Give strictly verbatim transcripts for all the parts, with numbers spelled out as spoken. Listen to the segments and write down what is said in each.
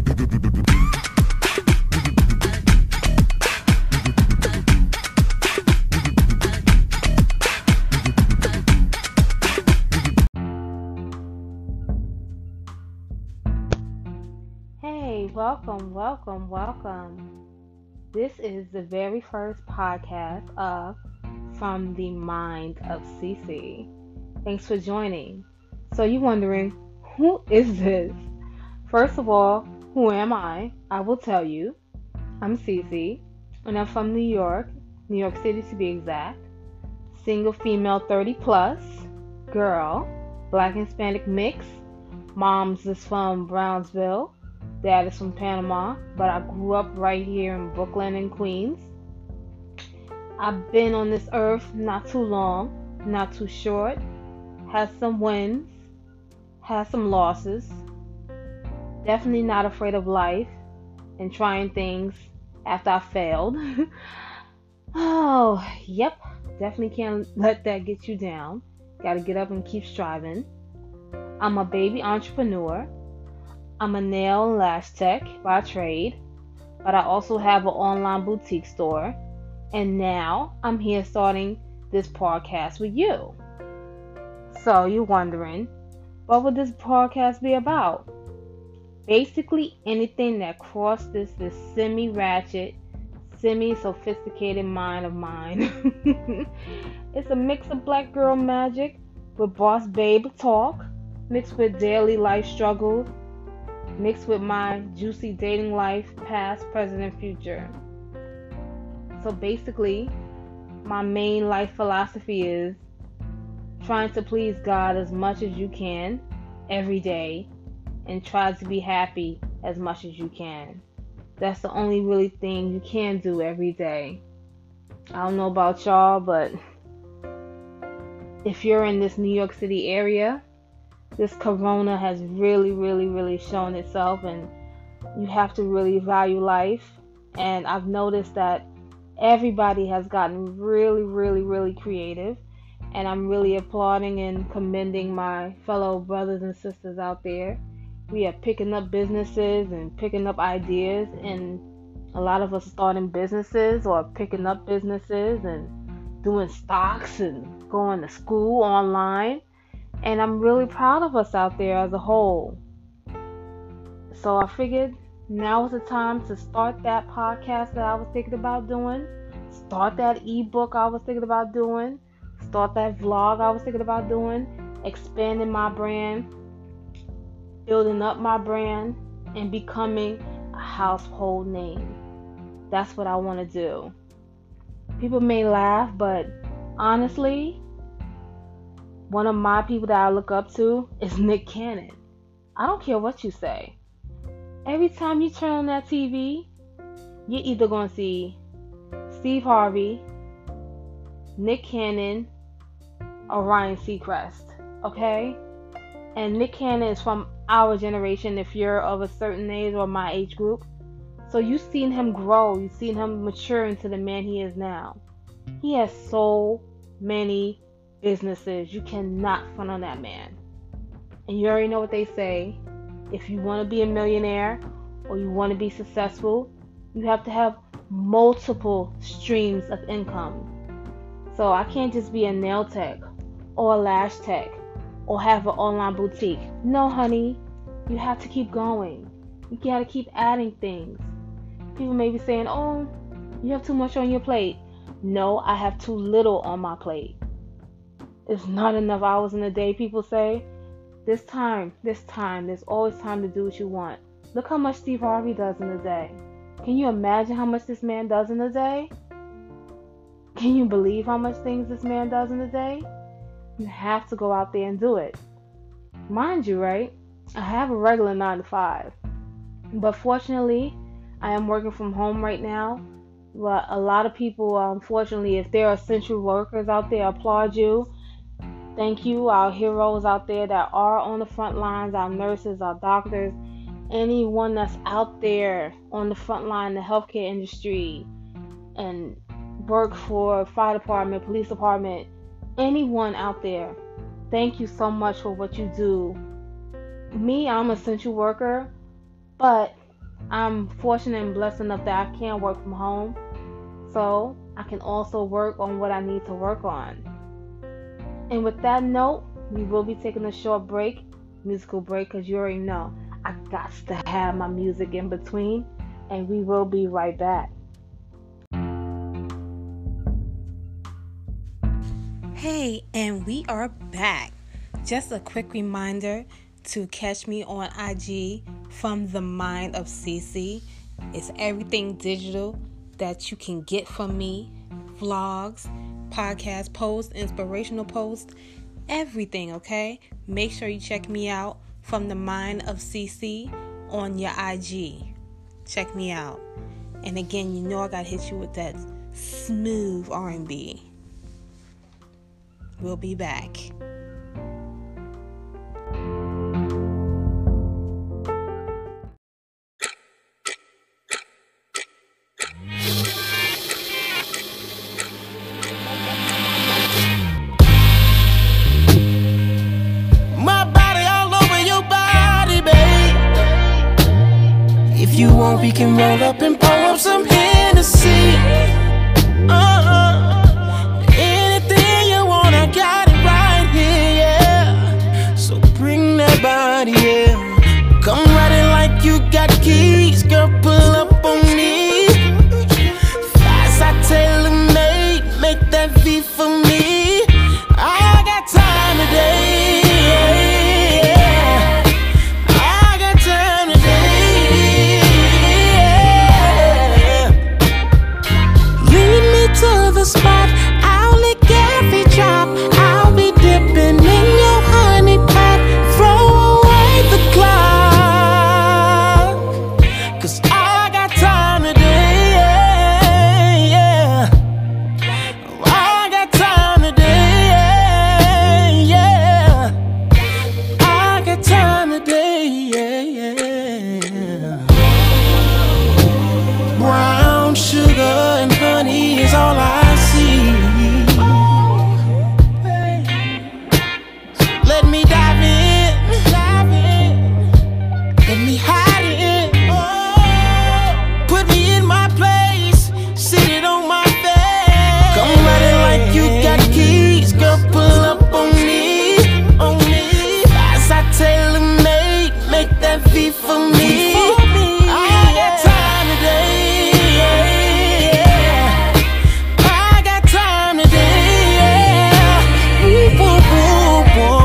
Hey, welcome, welcome, welcome. This is the very first podcast of From the Mind of Cece. Thanks for joining. So you're wondering, who is this? First of all, who am I? I will tell you. I'm Cece, and I'm from New York, New York City to be exact. Single female thirty plus, girl, black and Hispanic mix. Mom's is from Brownsville. Dad is from Panama, but I grew up right here in Brooklyn and Queens. I've been on this earth not too long, not too short. Had some wins, had some losses. Definitely not afraid of life and trying things after I failed. Oh, yep. Definitely can't let that get you down. Gotta get up and keep striving. I'm a baby entrepreneur. I'm a nail and lash tech by trade, but I also have an online boutique store. And now I'm here starting this podcast with you. So you're wondering, what would this podcast be about? Basically anything that crosses this semi-ratchet, semi-sophisticated mind of mine. It's a mix of black girl magic with boss babe talk, mixed with daily life struggles, mixed with my juicy dating life, past, present, and future. So basically, my main life philosophy is trying to please God as much as you can every day and try to be happy as much as you can. That's the only really thing you can do every day. I don't know about y'all, but if you're in this New York City area, this corona has really, really, really shown itself, and you have to really value life. And I've noticed that everybody has gotten really, really, really creative, and I'm really applauding and commending my fellow brothers and sisters out there. We are picking up businesses and picking up ideas, and a lot of us starting businesses or picking up businesses and doing stocks and going to school online. And I'm really proud of us out there as a whole. So I figured now is the time to start that podcast that I was thinking about doing. Start that ebook I was thinking about doing. Start that vlog I was thinking about doing. Expanding my brand. Building up my brand. And becoming a household name. That's what I want to do. People may laugh, but honestly, one of my people that I look up to is Nick Cannon. I don't care what you say. Every time you turn on that T V, you're either going to see Steve Harvey, Nick Cannon, or Ryan Seacrest. Okay? And Nick Cannon is from our generation if you're of a certain age or my age group. So you've seen him grow. You've seen him mature into the man he is now. He has so many businesses. You cannot front on that man. And you already know what they say. If you want to be a millionaire or you want to be successful, you have to have multiple streams of income. So I can't just be a nail tech or a lash tech or have an online boutique. No, honey. You have to keep going. You got to keep adding things. People may be saying, oh, you have too much on your plate. No, I have too little on my plate. It's not enough hours in the day, people say. This time, this time, there's always time to do what you want. Look how much Steve Harvey does in a day. Can you imagine how much this man does in a day? Can you believe how much things this man does in a day? You have to go out there and do it. Mind you, right? I have a regular nine to five. But fortunately, I am working from home right now. But a lot of people, unfortunately, if there are essential workers out there, applaud you. Thank you, our heroes out there that are on the front lines, our nurses, our doctors, anyone that's out there on the front line in the healthcare industry and work for fire department, police department, anyone out there. Thank you so much for what you do. Me, I'm an essential worker, but I'm fortunate and blessed enough that I can work from home, so I can also work on what I need to work on. And with that note, we will be taking a short break, musical break, because you already know I got to have my music in between, and we will be right back. Hey, and we are back. Just a quick reminder to catch me on I G from the Mind of Cece. It's everything digital that you can get from me. Vlogs, podcast posts, inspirational posts, everything, okay? Make sure you check me out from the Mind of Cece on your I G. Check me out. And again, you know I gotta hit you with that smooth R and B. We'll be back. My body all over your body, babe. If you want, we can roll up and pour up some Hennessy. Uh-uh. Got it right here, yeah. So bring that body, yeah. Come riding like you got keys, girl, pull up on me. Fast, I tailor made, make that V for me. I got time today, yeah. I got time today, yeah. Lead me to the spot, I'll lick every drop. I'll be dipping in your honey pot. Throw away the clock, 'cause I got time today, yeah, yeah. I got time today, yeah, yeah. I got time today, yeah, yeah. Brown sugar and honey is all I see. Let me dive in, dive in. Let me hide it. Oh, put me in my place, sit it on my face. Come riding like you got keys, girl, pull up on me, on me. Fast, I tailor made, make that V for me. I got time today, yeah. I got time today, yeah. Ooh, ooh, ooh, ooh.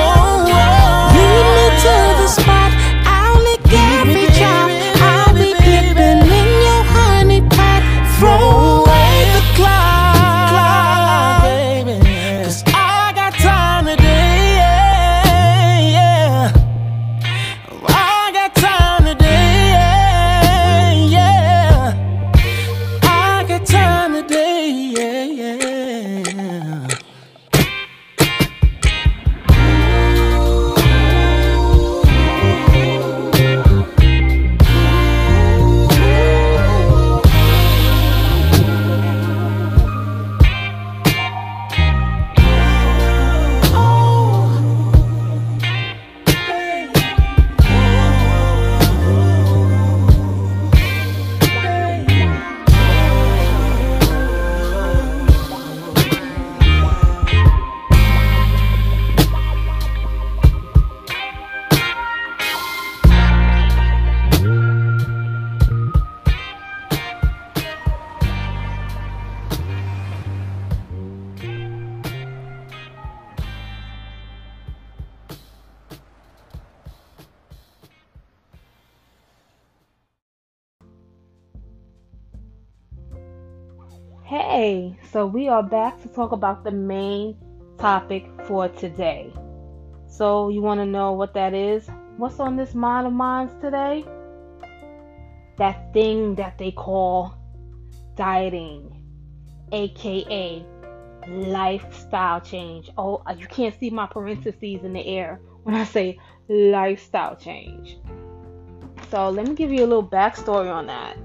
Hey, so we are back to talk about the main topic for today. So you want to know what that is? What's on this mind of mine today? That thing that they call dieting, aka lifestyle change. Oh, you can't see my parentheses in the air when I say lifestyle change. So let me give you a little backstory on that.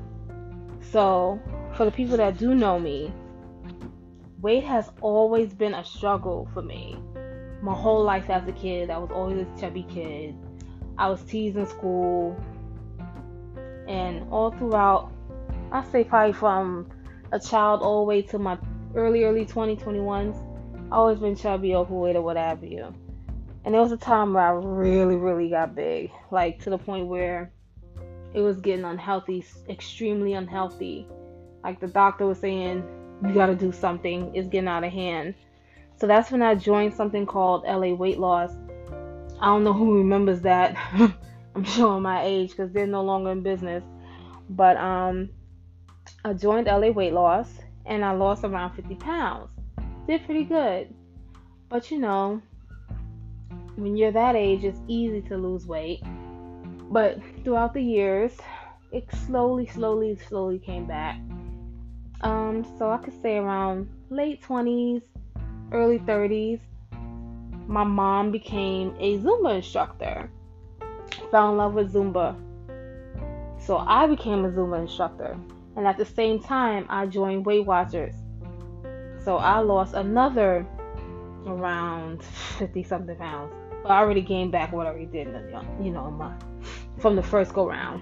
So for the people that do know me, weight has always been a struggle for me. My whole life as a kid, I was always a chubby kid. I was teased in school. And all throughout, I say probably from a child all the way to my early, early twenty, twenty-ones, I always been chubby, overweight, or what have you. And there was a time where I really, really got big, like to the point where it was getting unhealthy, extremely unhealthy. Like the doctor was saying, you got to do something. It's getting out of hand. So that's when I joined something called L A Weight Loss. I don't know who remembers that. I'm showing my age because they're no longer in business. But um, I joined L A Weight Loss and I lost around fifty pounds. Did pretty good. But you know, when you're that age, it's easy to lose weight. But throughout the years, it slowly, slowly, slowly came back. Um, so I could say around late twenties, early thirties, my mom became a Zumba instructor. Fell in love with Zumba. So I became a Zumba instructor. And at the same time, I joined Weight Watchers. So I lost another around fifty something pounds. But I already gained back what I already did, you know, my, from the first go round.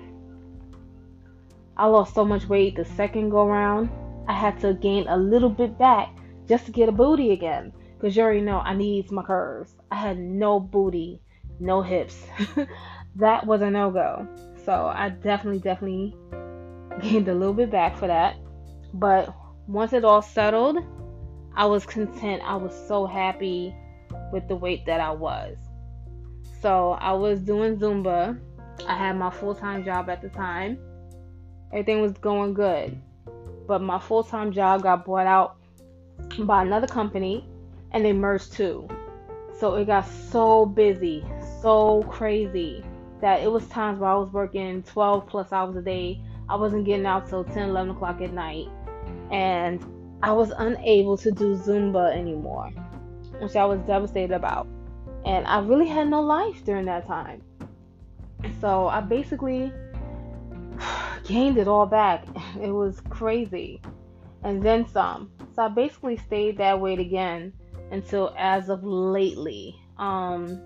I lost so much weight the second go round. I had to gain a little bit back just to get a booty again. Because you already know I need my curves. I had no booty, no hips. That was a no-go. So I definitely, definitely gained a little bit back for that. But once it all settled, I was content. I was so happy with the weight that I was. So I was doing Zumba. I had my full-time job at the time. Everything was going good. But my full-time job got bought out by another company and they merged too. So it got so busy, so crazy that it was times where I was working twelve plus hours a day. I wasn't getting out till ten, eleven o'clock at night. And I was unable to do Zumba anymore, which I was devastated about. And I really had no life during that time. So I basically gained it all back. It was crazy. And then some. So I basically stayed that weight again until as of lately. Um,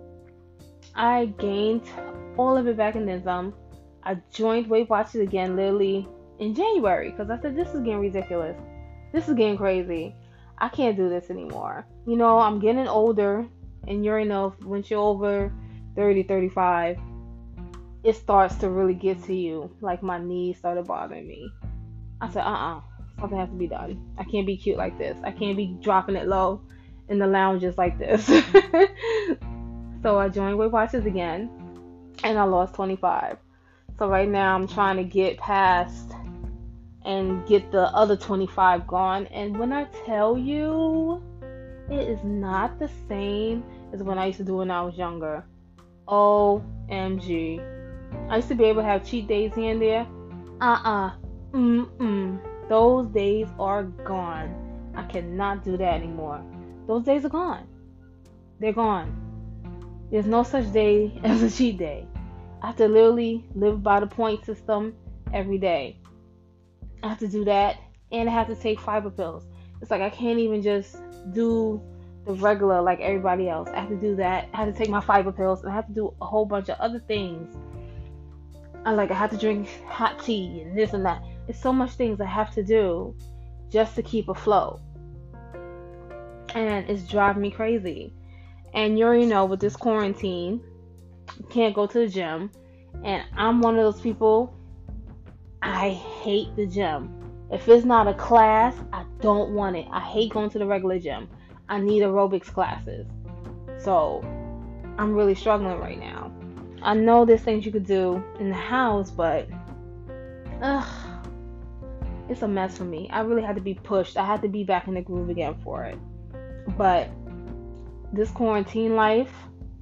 I gained all of it back and then some. I joined Weight Watchers again literally in January because I said, this is getting ridiculous. This is getting crazy. I can't do this anymore. You know, I'm getting older, and you already know once you're over thirty, thirty-five, it starts to really get to you. Like my knees started bothering me. I said, uh-uh, something has to be done. I can't be cute like this. I can't be dropping it low in the lounges like this. So I joined Weight Watchers again, and I lost twenty-five. So right now I'm trying to get past and get the other twenty-five gone. And when I tell you, it is not the same as when I used to do when I was younger. O M G. I used to be able to have cheat days here and there. Uh-uh. Mm-mm. Those days are gone. I cannot do that anymore. Those days are gone. They're gone. There's no such day as a cheat day. I have to literally live by the point system every day. I have to do that, and I have to take fiber pills. It's like I can't even just do the regular like everybody else. I have to do that. I have to take my fiber pills, and I have to do a whole bunch of other things. I like I have to drink hot tea and this and that. It's so much things I have to do just to keep afloat, and it's driving me crazy. And you already know with this quarantine, you can't go to the gym, and I'm one of those people. I hate the gym. If it's not a class, I don't want it. I hate going to the regular gym. I need aerobics classes. So I'm really struggling right now. I know there's things you could do in the house, but ugh, it's a mess for me. I really had to be pushed. I had to be back in the groove again for it. But this quarantine life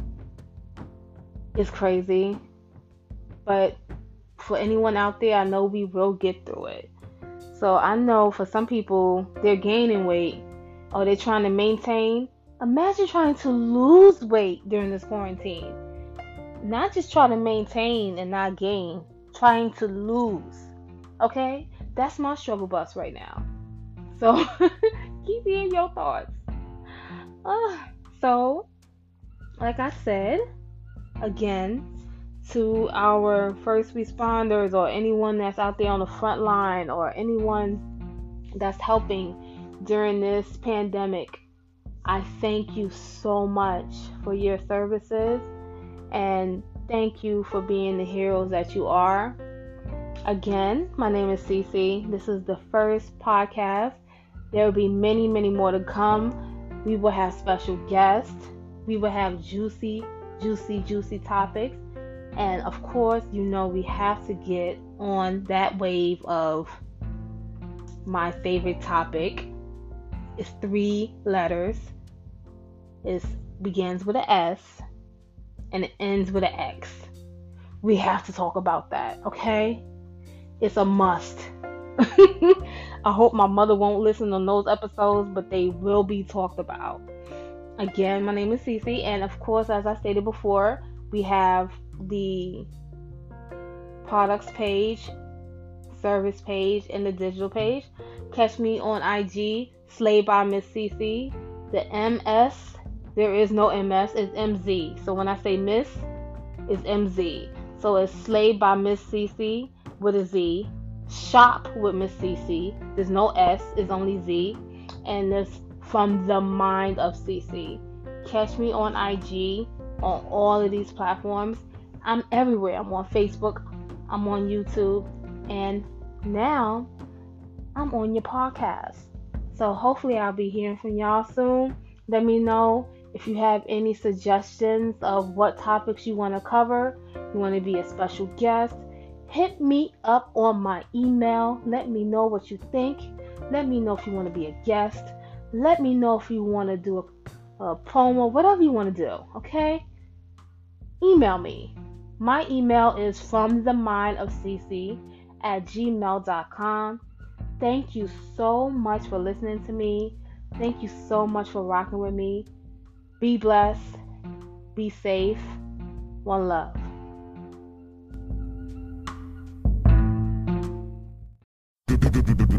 is crazy. But for anyone out there, I know we will get through it. So I know for some people, they're gaining weight or they're trying to maintain. Imagine trying to lose weight during this quarantine. Not just trying to maintain and not gain, trying to lose. Okay? That's my struggle bus right now. So keep me in your thoughts. Uh, so, like I said, again, to our first responders or anyone that's out there on the front line or anyone that's helping during this pandemic. I thank you so much for your services, and thank you for being the heroes that you are. Again, my name is Cece. This is the first podcast. There will be many, many more to come. We will have special guests. We will have juicy, juicy, juicy topics. And of course, you know we have to get on that wave of my favorite topic. It's three letters. It begins with an S and it ends with an X. We have to talk about that, okay? It's a must. I hope my mother won't listen on those episodes, but they will be talked about. Again, my name is Cece, and of course, as I stated before, we have the products page, service page, and the digital page. Catch me on I G, Slay by Miss Cece. The M S, there is no M S, it's M Z. So when I say Miss, it's M Z. So it's Slay by Miss Cece with a Z. Shop with Miss Cece. There's no S, it's only Z. And it's From the Mind of Cece. Catch me on I G, on all of these platforms. I'm everywhere. I'm on Facebook, I'm on YouTube, and now I'm on your podcast. So hopefully I'll be hearing from y'all soon. Let me know if you have any suggestions of what topics you want to cover. You want to be a special guest. Hit me up on my email. Let me know what you think. Let me know if you want to be a guest. Let me know if you want to do a, a promo, whatever you want to do, okay? Email me. My email is from the mind of cc at gmail dot com. Thank you so much for listening to me. Thank you so much for rocking with me. Be blessed. Be safe. One love. do do do do